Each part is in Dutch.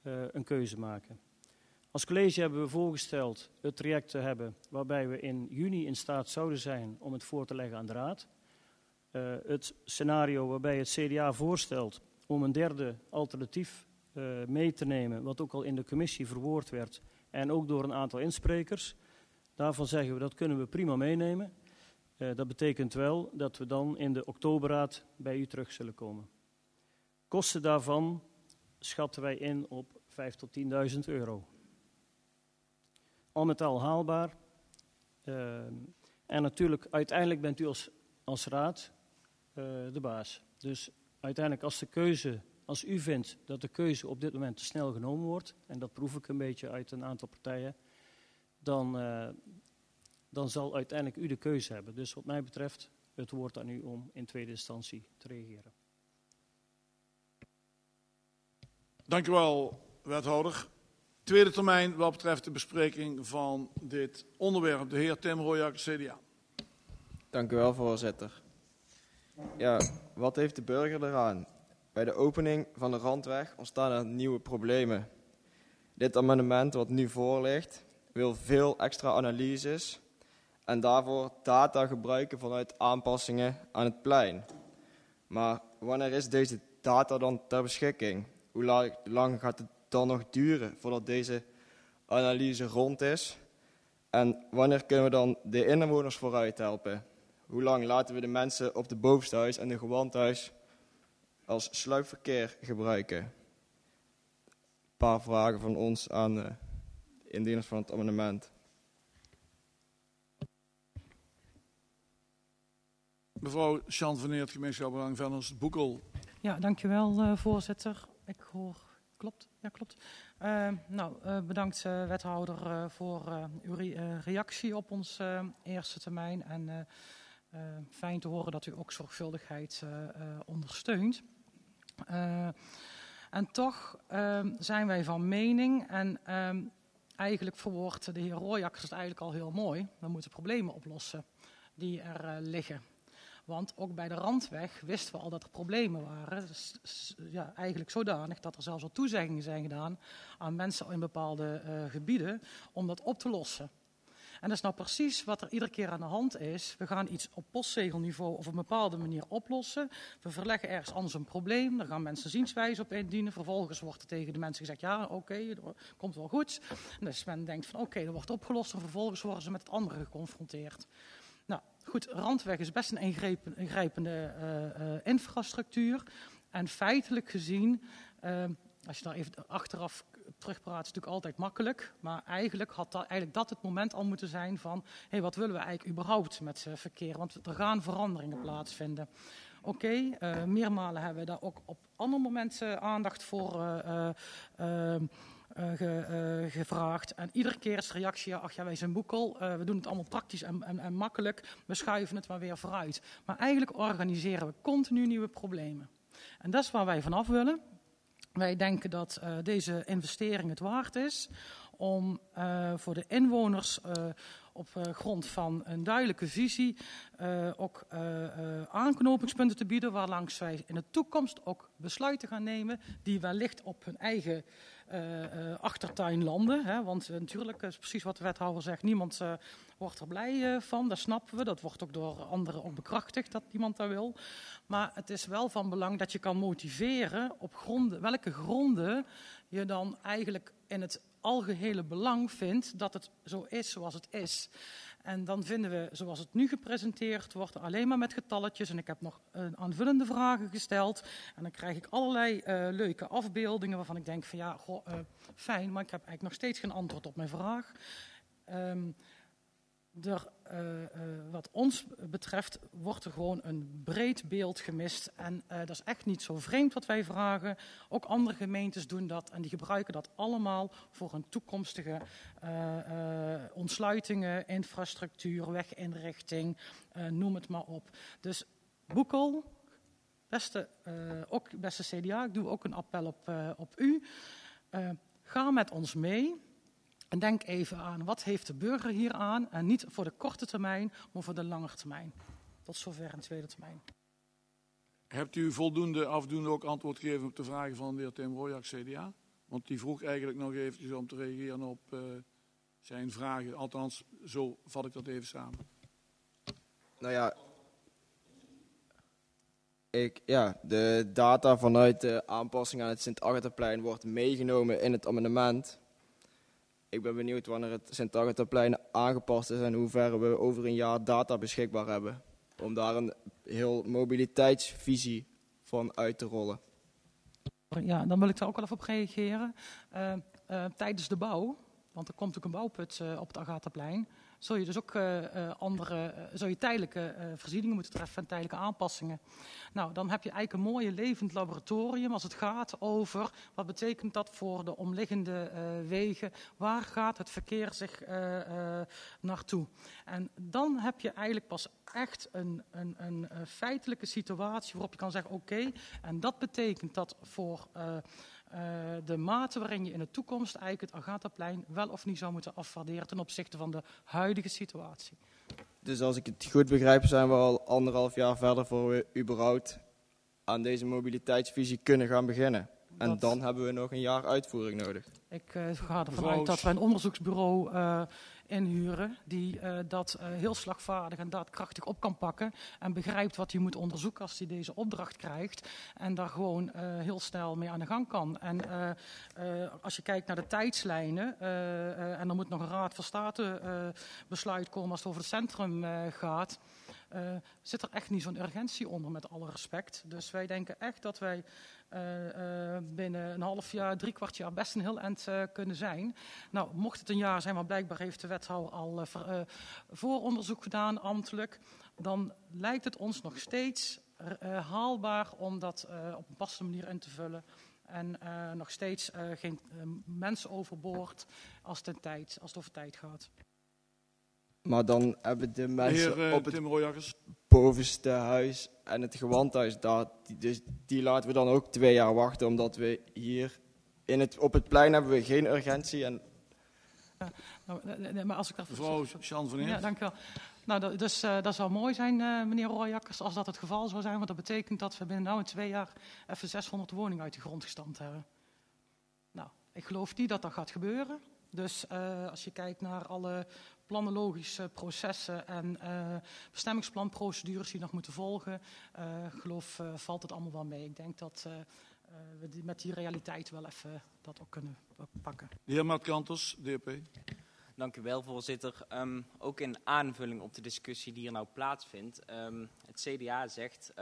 een keuze maken. Als college hebben we voorgesteld het traject te hebben waarbij we in juni in staat zouden zijn om het voor te leggen aan de Raad. Het scenario waarbij het CDA voorstelt om een derde alternatief mee te nemen, wat ook al in de commissie verwoord werd en ook door een aantal insprekers. Daarvan zeggen we dat kunnen we prima meenemen. Dat betekent wel dat we dan in de oktoberraad bij u terug zullen komen. Kosten daarvan schatten wij in op 5.000 tot 10.000 euro. Al met al haalbaar. En natuurlijk, uiteindelijk bent u als raad de baas. Dus uiteindelijk als u vindt dat de keuze op dit moment te snel genomen wordt, en dat proef ik een beetje uit een aantal partijen, dan zal uiteindelijk u de keuze hebben. Dus wat mij betreft het woord aan u om in tweede instantie te reageren. Dank u wel, wethouder. Tweede termijn wat betreft de bespreking van dit onderwerp. De heer Tim Rooijakker, CDA. Dank u wel, voorzitter. Ja, wat heeft de burger eraan? Bij de opening van de randweg ontstaan er nieuwe problemen. Dit amendement wat nu voor ligt, wil veel extra analyses en daarvoor data gebruiken vanuit aanpassingen aan het plein. Maar wanneer is deze data dan ter beschikking? Hoe lang gaat het dan nog duren voordat deze analyse rond is? En wanneer kunnen we dan de inwoners vooruit helpen? Hoe lang laten we de mensen op de bovenste huis en de gewandhuis als sluipverkeer gebruiken? Een paar vragen van ons aan de indieners van het amendement. Mevrouw Jean van Eert, gemeenschap Belang-Venlos, Boekel. Ja, dankjewel, voorzitter. Ik hoor... Klopt, ja klopt. Bedankt wethouder voor uw reactie op ons eerste termijn. En fijn te horen dat u ook zorgvuldigheid ondersteunt. En toch zijn wij van mening en eigenlijk verwoordt de heer Rooijakkers het eigenlijk al heel mooi. We moeten problemen oplossen die er liggen. Want ook bij de randweg wisten we al dat er problemen waren. Dus, ja, eigenlijk zodanig dat er zelfs al toezeggingen zijn gedaan aan mensen in bepaalde gebieden om dat op te lossen. En dat is nou precies wat er iedere keer aan de hand is. We gaan iets op postzegelniveau op een bepaalde manier oplossen. We verleggen ergens anders een probleem. Daar gaan mensen zienswijze op indienen. Vervolgens wordt er tegen de mensen gezegd, ja oké, komt wel goed. En dus men denkt van oké, dat wordt opgelost. En vervolgens worden ze met het andere geconfronteerd. Nou goed, randweg is best een ingrijpende infrastructuur. En feitelijk gezien, als je daar even achteraf terugpraat, is het natuurlijk altijd makkelijk. Maar eigenlijk had dat het moment al moeten zijn van, hey, wat willen we eigenlijk überhaupt met verkeer? Want er gaan veranderingen plaatsvinden. Oké, meermalen hebben we daar ook op andere momenten aandacht voor gevraagd. En iedere keer is de reactie, ach ja, wij zijn Boekel, we doen het allemaal praktisch en makkelijk, we schuiven het maar weer vooruit. Maar eigenlijk organiseren we continu nieuwe problemen. En dat is waar wij vanaf willen. Wij denken dat deze investering het waard is om voor de inwoners op grond van een duidelijke visie ook aanknopingspunten te bieden waarlangs wij in de toekomst ook besluiten gaan nemen die wellicht op hun eigen achtertuin landen. Hè? Want natuurlijk, dat is precies wat de wethouder zegt, niemand wordt er blij van, dat snappen we. Dat wordt ook door anderen ook bekrachtigd dat niemand dat wil. Maar het is wel van belang dat je kan motiveren op welke gronden je dan eigenlijk in het algehele belang vindt dat het zo is zoals het is. En dan vinden we, zoals het nu gepresenteerd wordt, alleen maar met getalletjes. En ik heb nog aanvullende vragen gesteld. En dan krijg ik allerlei leuke afbeeldingen waarvan ik denk van ja, fijn, maar ik heb eigenlijk nog steeds geen antwoord op mijn vraag. Wat ons betreft wordt er gewoon een breed beeld gemist. En dat is echt niet zo vreemd wat wij vragen. Ook andere gemeentes doen dat en die gebruiken dat allemaal voor een toekomstige ontsluitingen, infrastructuur, weginrichting, noem het maar op. Dus Boekel, beste CDA, ik doe ook een appel op u. Ga met ons mee. En denk even aan, wat heeft de burger hier aan? En niet voor de korte termijn, maar voor de lange termijn. Tot zover een tweede termijn. Hebt u afdoende ook antwoord gegeven op de vragen van de heer Tim Rooijakkers, CDA? Want die vroeg eigenlijk nog eventjes om te reageren op zijn vragen. Althans, zo vat ik dat even samen. Nou ja, de data vanuit de aanpassing aan het Sint-Agataplein wordt meegenomen in het amendement. Ik ben benieuwd wanneer het Sint-Agataplein aangepast is en hoe ver we over een jaar data beschikbaar hebben. Om daar een heel mobiliteitsvisie van uit te rollen. Ja, dan wil ik daar ook wel even op reageren. Tijdens de bouw, want er komt ook een bouwput op het Agataplein, zul je dus ook zul je tijdelijke voorzieningen moeten treffen en tijdelijke aanpassingen. Nou, dan heb je eigenlijk een mooie levend laboratorium als het gaat over wat betekent dat voor de omliggende wegen, waar gaat het verkeer zich naartoe. En dan heb je eigenlijk pas echt een feitelijke situatie waarop je kan zeggen oké, en dat betekent dat voor de mate waarin je in de toekomst eigenlijk het Agataplein wel of niet zou moeten afwaarderen ten opzichte van de huidige situatie. Dus als ik het goed begrijp, zijn we al 1,5 jaar verder voor we überhaupt aan deze mobiliteitsvisie kunnen gaan beginnen. En dan hebben we nog een jaar uitvoering nodig. Ik ga ervan uit dat we een onderzoeksbureau inhuren die dat heel slagvaardig en daadkrachtig op kan pakken en begrijpt wat hij moet onderzoeken als hij deze opdracht krijgt en daar gewoon heel snel mee aan de gang kan. En als je kijkt naar de tijdslijnen en er moet nog een Raad van State besluit komen als het over het centrum gaat, zit er echt niet zo'n urgentie onder, met alle respect. Dus wij denken echt dat wij binnen een half jaar, 3/4 jaar best een heel eind kunnen zijn. Nou, mocht het een jaar zijn, maar blijkbaar heeft de wethouder al vooronderzoek gedaan, ambtelijk, dan lijkt het ons nog steeds haalbaar om dat op een passende manier in te vullen. En nog steeds geen mensen overboord als het over tijd gaat. Maar dan hebben de mensen op het Tim Rooijakkers. bovenste huis en het gewandhuis, die laten we dan ook 2 jaar wachten, omdat we hier op het plein hebben we geen urgentie. En Maar als ik Mevrouw Jean van Eert. Ja, dank u wel. Nou, dat zou mooi zijn, meneer Rooijakkers, als dat het geval zou zijn. Want dat betekent dat we binnen in 2 jaar even 600 woningen uit de grond gestampt hebben. Nou, ik geloof niet dat dat gaat gebeuren. Dus als je kijkt naar alle planologische processen en bestemmingsplanprocedures die nog moeten volgen, valt het allemaal wel mee. Ik denk dat we met die realiteit wel even dat ook kunnen pakken. De heer Maat Kanters, DP. Dank u wel, voorzitter. Ook in aanvulling op de discussie die hier nou plaatsvindt. Het CDA zegt,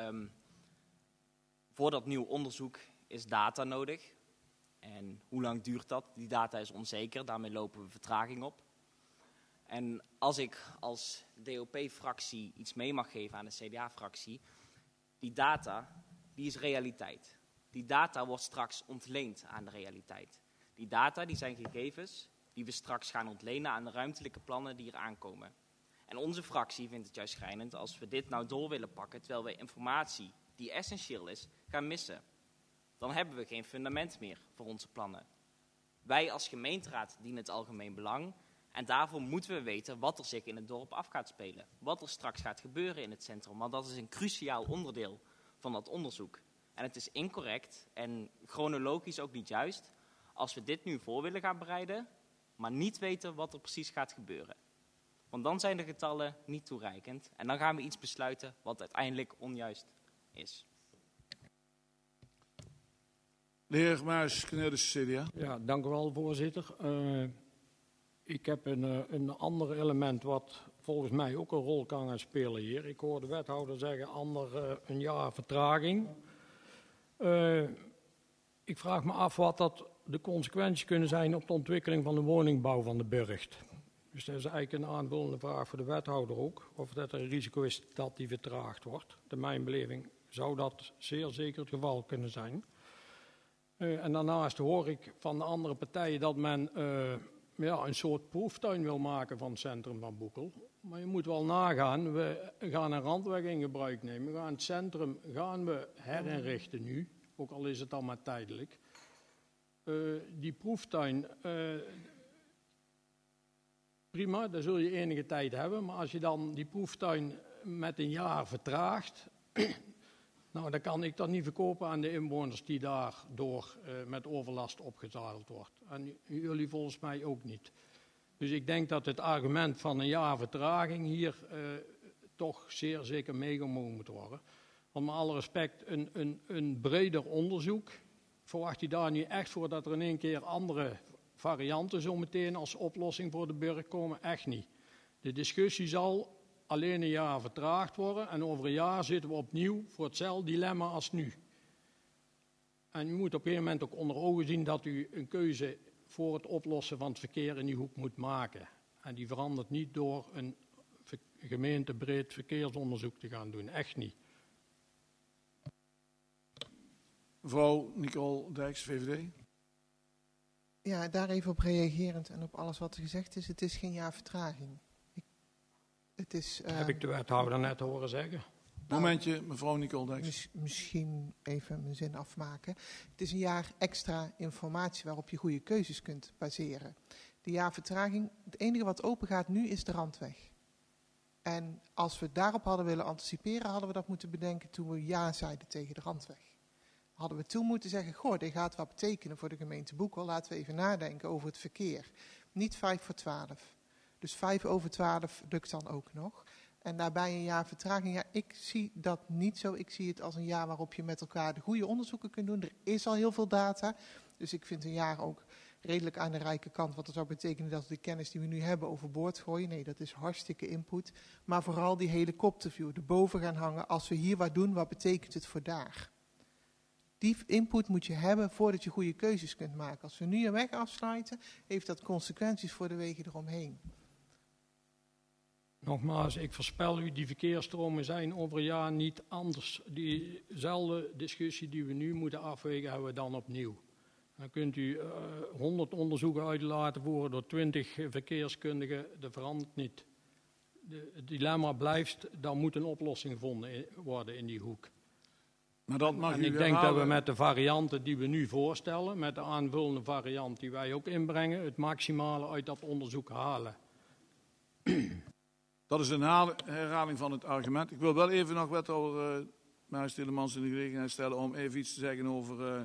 voor dat nieuw onderzoek is data nodig. En hoe lang duurt dat? Die data is onzeker, daarmee lopen we vertraging op. En als ik als DOP-fractie iets mee mag geven aan de CDA-fractie, die data, die is realiteit. Die data wordt straks ontleend aan de realiteit. Die data, die zijn gegevens die we straks gaan ontlenen aan de ruimtelijke plannen die er aankomen. En onze fractie vindt het juist schrijnend als we dit nou door willen pakken, terwijl we informatie die essentieel is, gaan missen. Dan hebben we geen fundament meer voor onze plannen. Wij als gemeenteraad dienen het algemeen belang. En daarvoor moeten we weten wat er zich in het dorp af gaat spelen. Wat er straks gaat gebeuren in het centrum. Want dat is een cruciaal onderdeel van dat onderzoek. En het is incorrect en chronologisch ook niet juist als we dit nu voor willen gaan bereiden, maar niet weten wat er precies gaat gebeuren. Want dan zijn de getallen niet toereikend. En dan gaan we iets besluiten wat uiteindelijk onjuist is. De heer Muis, Kneudische CDA. Ja, dank u wel, voorzitter. Ik heb een ander element wat volgens mij ook een rol kan gaan spelen hier. Ik hoor de wethouder zeggen een jaar vertraging. Ik vraag me af wat dat de consequenties kunnen zijn op de ontwikkeling van de woningbouw van de burcht. Dus dat is eigenlijk een aanvullende vraag voor de wethouder ook. Of dat er een risico is dat die vertraagd wordt. In mijn beleving zou dat zeer zeker het geval kunnen zijn. En daarnaast hoor ik van de andere partijen dat men een soort proeftuin wil maken van het centrum van Boekel. Maar je moet wel nagaan, we gaan een randweg in gebruik nemen. We gaan het centrum herinrichten nu, ook al is het dan maar tijdelijk. Die proeftuin, prima, daar zul je enige tijd hebben. Maar als je dan die proeftuin met een jaar vertraagt, Nou, dan kan ik dat niet verkopen aan de inwoners die daardoor met overlast opgezadeld wordt. En jullie volgens mij ook niet. Dus ik denk dat het argument van een jaar vertraging hier toch zeer zeker meegenomen moet worden. Want met alle respect, een breder onderzoek, verwacht je daar niet echt voor dat er in één keer andere varianten zo meteen als oplossing voor de burger komen? Echt niet. De discussie zal alleen een jaar vertraagd worden en over een jaar zitten we opnieuw voor hetzelfde dilemma als nu. En u moet op een moment ook onder ogen zien dat u een keuze voor het oplossen van het verkeer in die hoek moet maken. En die verandert niet door een gemeentebreed verkeersonderzoek te gaan doen. Echt niet. Mevrouw Nicole Dijks, VVD. Ja, daar even op reagerend en op alles wat er gezegd is. Het is geen jaar vertraging. Heb ik de wethouder net horen zeggen. Momentje, mevrouw Nicole Dijks. Misschien even mijn zin afmaken. Het is een jaar extra informatie waarop je goede keuzes kunt baseren. De jaar vertraging, het enige wat open gaat nu is de randweg. En als we daarop hadden willen anticiperen, hadden we dat moeten bedenken toen we ja zeiden tegen de randweg. Hadden we toen moeten zeggen, goh, dit gaat wat betekenen voor de gemeente Boekel. Laten we even nadenken over het verkeer. Niet 11:55. Dus 11:55 lukt dan ook nog. En daarbij een jaar vertraging. Ja, ik zie dat niet zo. Ik zie het als een jaar waarop je met elkaar de goede onderzoeken kunt doen. Er is al heel veel data. Dus ik vind een jaar ook redelijk aan de rijke kant. Want dat zou betekenen dat we de kennis die we nu hebben overboord gooien. Nee, dat is hartstikke input. Maar vooral die helikopterview, erboven gaan hangen. Als we hier wat doen, wat betekent het voor daar? Die input moet je hebben voordat je goede keuzes kunt maken. Als we nu een weg afsluiten, heeft dat consequenties voor de wegen eromheen. Nogmaals, ik voorspel u, die verkeersstromen zijn over een jaar niet anders. Diezelfde discussie die we nu moeten afwegen, hebben we dan opnieuw. Dan kunt u 100 onderzoeken uit laten voeren door 20 verkeerskundigen, dat verandert niet. Het dilemma blijft, daar moet een oplossing gevonden worden in die hoek. Maar dat mag en ik denk dat we met de varianten die we nu voorstellen, met de aanvullende variant die wij ook inbrengen, het maximale uit dat onderzoek halen. Dat is een herhaling van het argument. Ik wil wel even nog wethouder Marius Tielemans in de gelegenheid stellen om even iets te zeggen over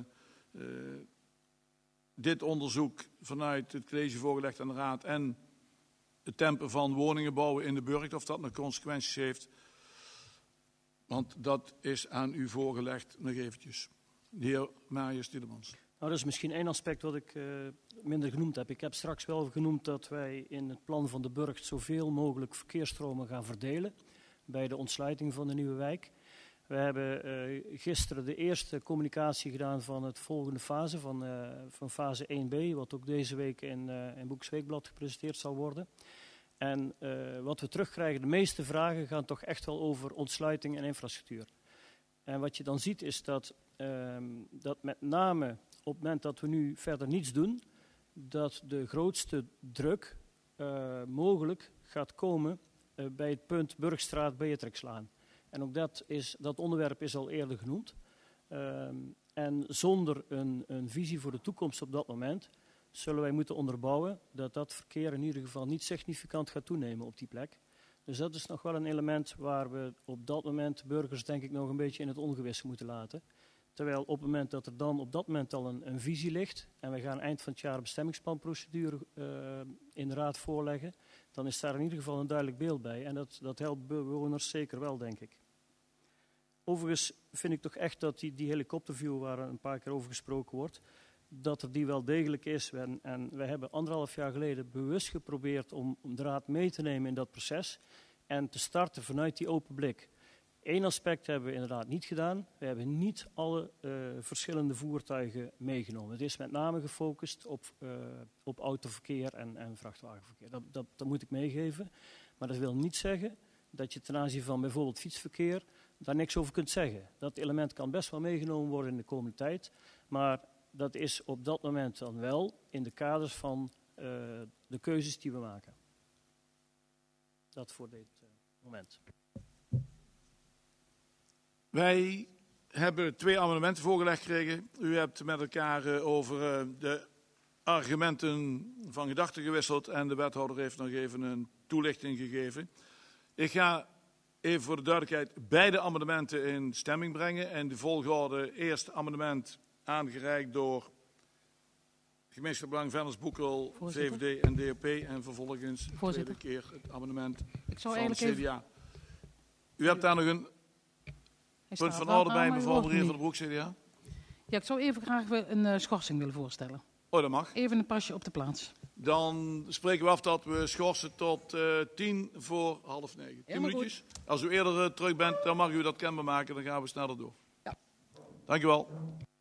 dit onderzoek vanuit het college voorgelegd aan de raad en het tempo van woningen bouwen in de burcht, of dat nog consequenties heeft. Want dat is aan u voorgelegd nog eventjes. De heer Marius Tielemans. Nou, dat is misschien één aspect wat ik minder genoemd heb. Ik heb straks wel genoemd dat wij in het plan van de burcht zoveel mogelijk verkeersstromen gaan verdelen bij de ontsluiting van de nieuwe wijk. We hebben gisteren de eerste communicatie gedaan van het volgende fase, van fase 1b, wat ook deze week in Boeks Weekblad gepresenteerd zal worden. En wat we terugkrijgen, de meeste vragen gaan toch echt wel over ontsluiting en infrastructuur. En wat je dan ziet is dat met name op het moment dat we nu verder niets doen, dat de grootste druk mogelijk gaat komen bij het punt Burgstraat-Beatrixlaan. En ook dat onderwerp is al eerder genoemd. En zonder een visie voor de toekomst op dat moment zullen wij moeten onderbouwen dat dat verkeer in ieder geval niet significant gaat toenemen op die plek. Dus dat is nog wel een element waar we op dat moment burgers denk ik nog een beetje in het ongewisse moeten laten. Terwijl op het moment dat er dan op dat moment al een visie ligt en we gaan eind van het jaar een bestemmingsplanprocedure in de raad voorleggen, dan is daar in ieder geval een duidelijk beeld bij. En dat helpt bewoners zeker wel, denk ik. Overigens vind ik toch echt dat die helikopterview waar een paar keer over gesproken wordt, dat er die wel degelijk is. En we hebben 1,5 jaar geleden bewust geprobeerd om de raad mee te nemen in dat proces en te starten vanuit die open blik. Eén aspect hebben we inderdaad niet gedaan. We hebben niet alle verschillende voertuigen meegenomen. Het is met name gefocust op autoverkeer en vrachtwagenverkeer. Dat moet ik meegeven. Maar dat wil niet zeggen dat je ten aanzien van bijvoorbeeld fietsverkeer daar niks over kunt zeggen. Dat element kan best wel meegenomen worden in de komende tijd. Maar dat is op dat moment dan wel in de kaders van de keuzes die we maken. Dat voor dit moment. Wij hebben 2 amendementen voorgelegd gekregen. U hebt met elkaar over de argumenten van gedachten gewisseld en de wethouder heeft nog even een toelichting gegeven. Ik ga even voor de duidelijkheid beide amendementen in stemming brengen. En de volgorde: eerst amendement aangereikt door Gemeenschappelijk Belang Vennersboekel, VVD en DOP. En vervolgens de tweede keer het amendement van het CDA. U hebt daar nog een punt van orde bij, mevrouw Maria van der Broek, CDA? Ja, ik zou even graag een schorsing willen voorstellen. Oh, dat mag. Even een pasje op de plaats. Dan spreken we af dat we schorsen tot 10:08. 10 minuutjes. Goed. Als u eerder terug bent, dan mag u dat kenbaar maken. Dan gaan we sneller door. Ja. Dank u wel.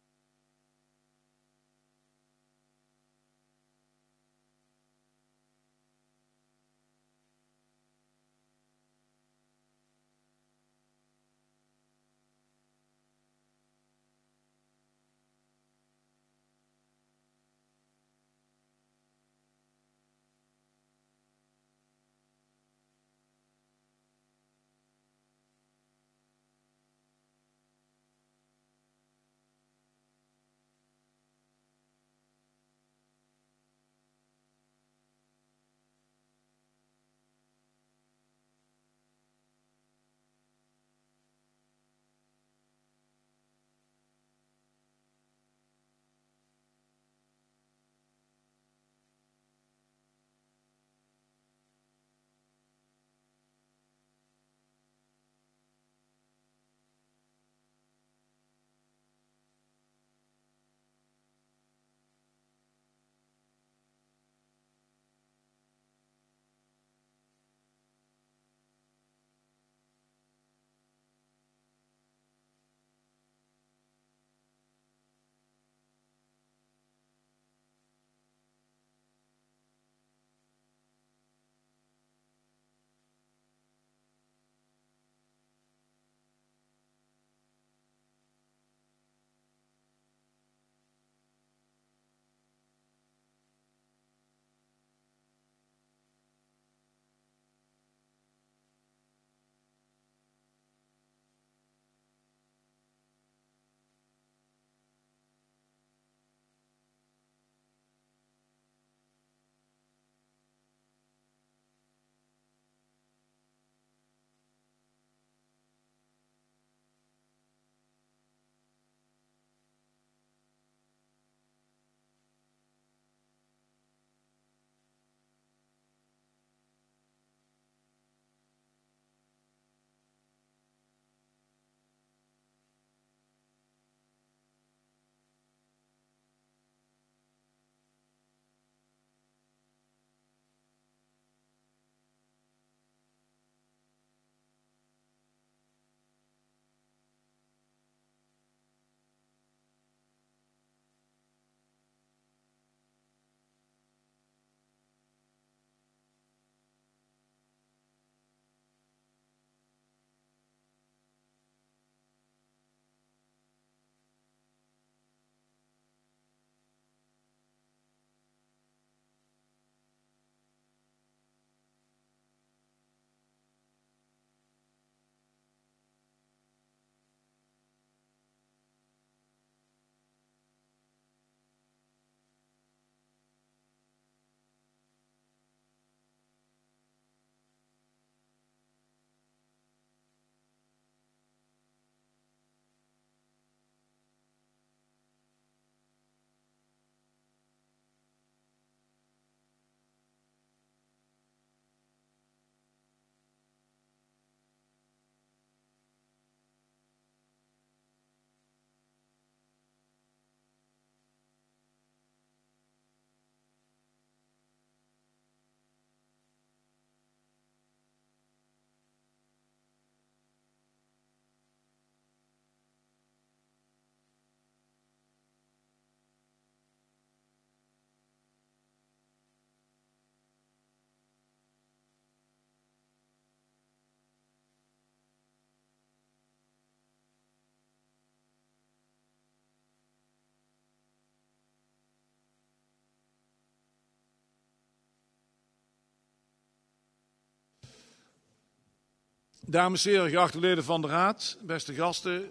Dames en heren, geachte leden van de Raad, beste gasten.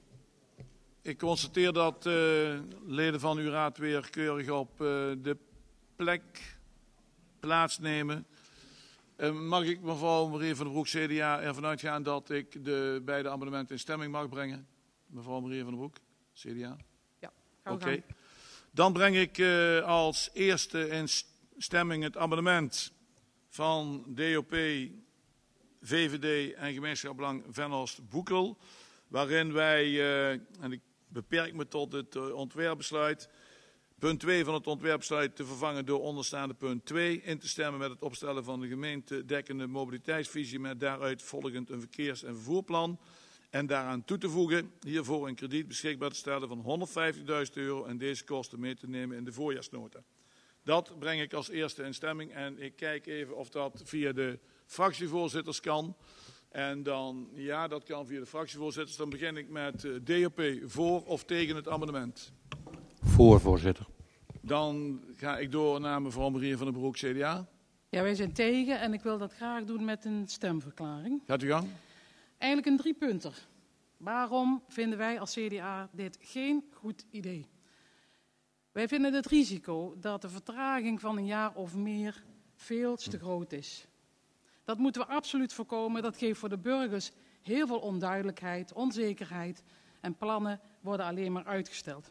Ik constateer dat leden van uw raad weer keurig op de plek plaatsnemen. Mag ik mevrouw Marie van den Broek, CDA, ervan uitgaan dat ik de beide amendementen in stemming mag brengen? Mevrouw Marie van den Broek, CDA? Ja, Oké. Dan breng ik als eerste in stemming het amendement van DOP, VVD en Gemeenschap Belang Venhorst-Boekel. Waarin wij, en ik beperk me tot het ontwerpbesluit, punt 2 van het ontwerpbesluit te vervangen door onderstaande punt 2. In te stemmen met het opstellen van de gemeentedekkende mobiliteitsvisie met daaruit volgend een verkeers- en vervoerplan. En daaraan toe te voegen, hiervoor een krediet beschikbaar te stellen van €150.000 en deze kosten mee te nemen in de voorjaarsnota. Dat breng ik als eerste in stemming en ik kijk even of dat via de fractievoorzitters kan. En dan, ja, dat kan via de fractievoorzitters. Dan begin ik met DOP, voor of tegen het amendement. Voor, voorzitter. Dan ga ik door naar mevrouw Marie van den Broek, CDA. Ja, wij zijn tegen en ik wil dat graag doen met een stemverklaring. Gaat u gang. Eigenlijk een 3-punter. Waarom vinden wij als CDA dit geen goed idee? Wij vinden het risico dat de vertraging van een jaar of meer veel te groot is. Dat moeten we absoluut voorkomen. Dat geeft voor de burgers heel veel onduidelijkheid, onzekerheid en plannen worden alleen maar uitgesteld.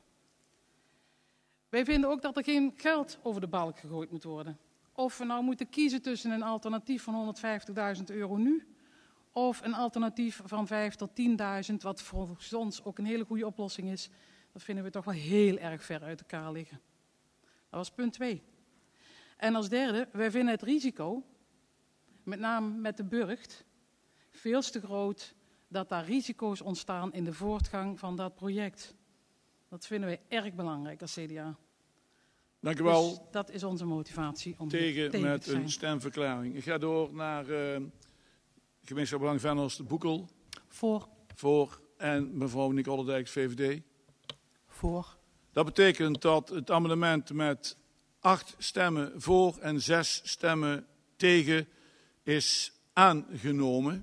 Wij vinden ook dat er geen geld over de balk gegooid moet worden. Of we nou moeten kiezen tussen een alternatief van €150.000 nu of een alternatief van 5.000 tot 10.000, wat voor ons ook een hele goede oplossing is. Dat vinden we toch wel heel erg ver uit elkaar liggen. Dat was punt 2. En als derde, wij vinden het risico, met name met de burcht, veel te groot dat daar risico's ontstaan in de voortgang van dat project. Dat vinden wij erg belangrijk als CDA. Dank u wel. Dus dat is onze motivatie om Tegen met te zijn. een stemverklaring. Ik ga door naar Gemeenschap Belang Venhorst-Boekel. Voor. Voor. En mevrouw Nicole Dijks, VVD. Voor. Dat betekent dat het amendement met 8 stemmen voor en 6 stemmen tegen is aangenomen.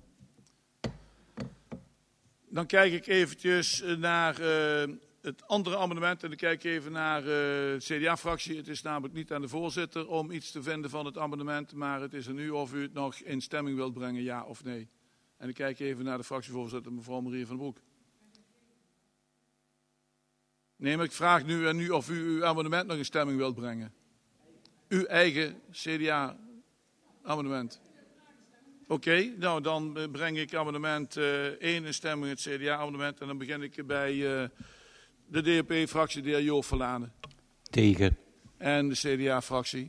Dan kijk ik eventjes naar het andere amendement en dan kijk ik even naar de CDA-fractie. Het is namelijk niet aan de voorzitter om iets te vinden van het amendement, maar het is aan u of u het nog in stemming wilt brengen, ja of nee. En ik kijk even naar de fractievoorzitter, mevrouw Marie van den Broek. Nee, maar ik vraag nu aan u of u uw amendement nog in stemming wilt brengen. Uw eigen CDA-amendement. Oké, nou dan breng ik amendement 1 in stemming, het CDA-amendement. En dan begin ik bij de DOP-fractie, de heer Joop Verlanen. Tegen. En de CDA-fractie.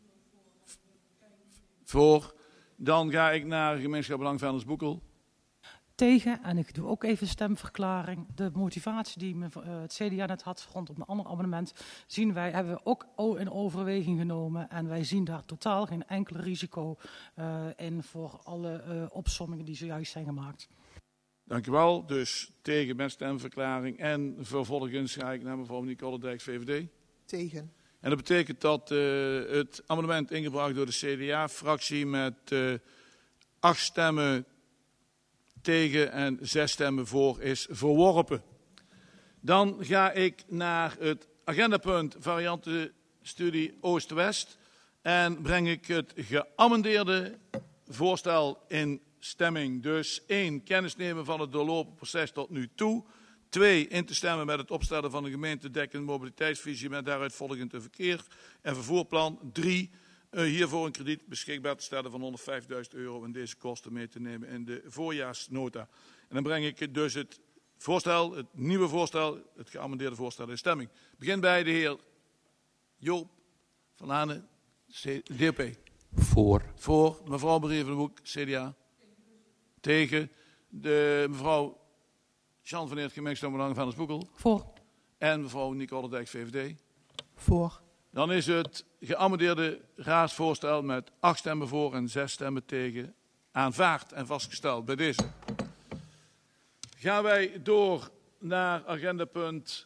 Voor. Dan ga ik naar Gemeenschap Belang Venhorst-Boekel. Tegen, en ik doe ook even stemverklaring. De motivatie die het CDA net had rondom een ander abonnement, hebben we ook in overweging genomen. En wij zien daar totaal geen enkel risico in voor alle opsommingen die zojuist zijn gemaakt. Dank u wel. Dus tegen met stemverklaring. En vervolgens ga ik naar mevrouw Nicole Dijks, VVD. Tegen. En dat betekent dat het amendement ingebracht door de CDA-fractie met 8 stemmen tegen en 6 stemmen voor is verworpen. Dan ga ik naar het agendapunt variantenstudie Oost-West en breng ik het geamendeerde voorstel in stemming. Dus 1, kennis nemen van het doorlopen proces tot nu toe. 2, in te stemmen met het opstellen van een gemeentedekkende mobiliteitsvisie met daaruit volgend een verkeer- en vervoerplan. 3, hiervoor een krediet beschikbaar te stellen van €105.000 en deze kosten mee te nemen in de voorjaarsnota. En dan breng ik dus het voorstel, het nieuwe voorstel, het geamendeerde voorstel in stemming. Ik begin bij de heer Joop Verlanen, DOP. Voor. Voor. Mevrouw Marie van den Broek, CDA. Tegen. De mevrouw Jean van Eert, Gemeenschap Belang Venhorst-Boekel. Voor. En mevrouw Nicole Dijks, VVD. Voor. Dan is het geamendeerde raadsvoorstel met 8 stemmen voor en 6 stemmen tegen aanvaard en vastgesteld bij deze. Gaan wij door naar agendapunt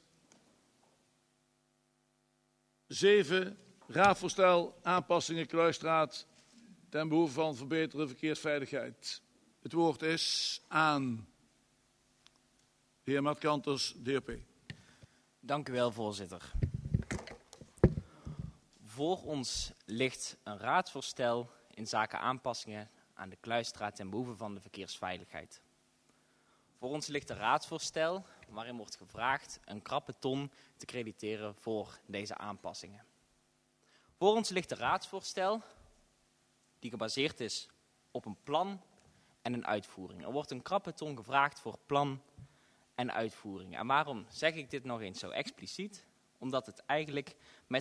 7. Raadvoorstel aanpassingen Kluisstraat ten behoeve van verbeterde verkeersveiligheid. Het woord is aan de heer Mart Kanters, DOP. Dank u wel, voorzitter. Voor ons ligt een raadsvoorstel in zaken aanpassingen aan de Kluisstraat ten behoeve van de verkeersveiligheid. Voor ons ligt een raadsvoorstel waarin wordt gevraagd een krappe ton te crediteren voor deze aanpassingen. Voor ons ligt een raadsvoorstel die gebaseerd is op een plan en een uitvoering. Er wordt een krappe ton gevraagd voor plan en uitvoering. En waarom zeg ik dit nog eens zo expliciet? Omdat het eigenlijk met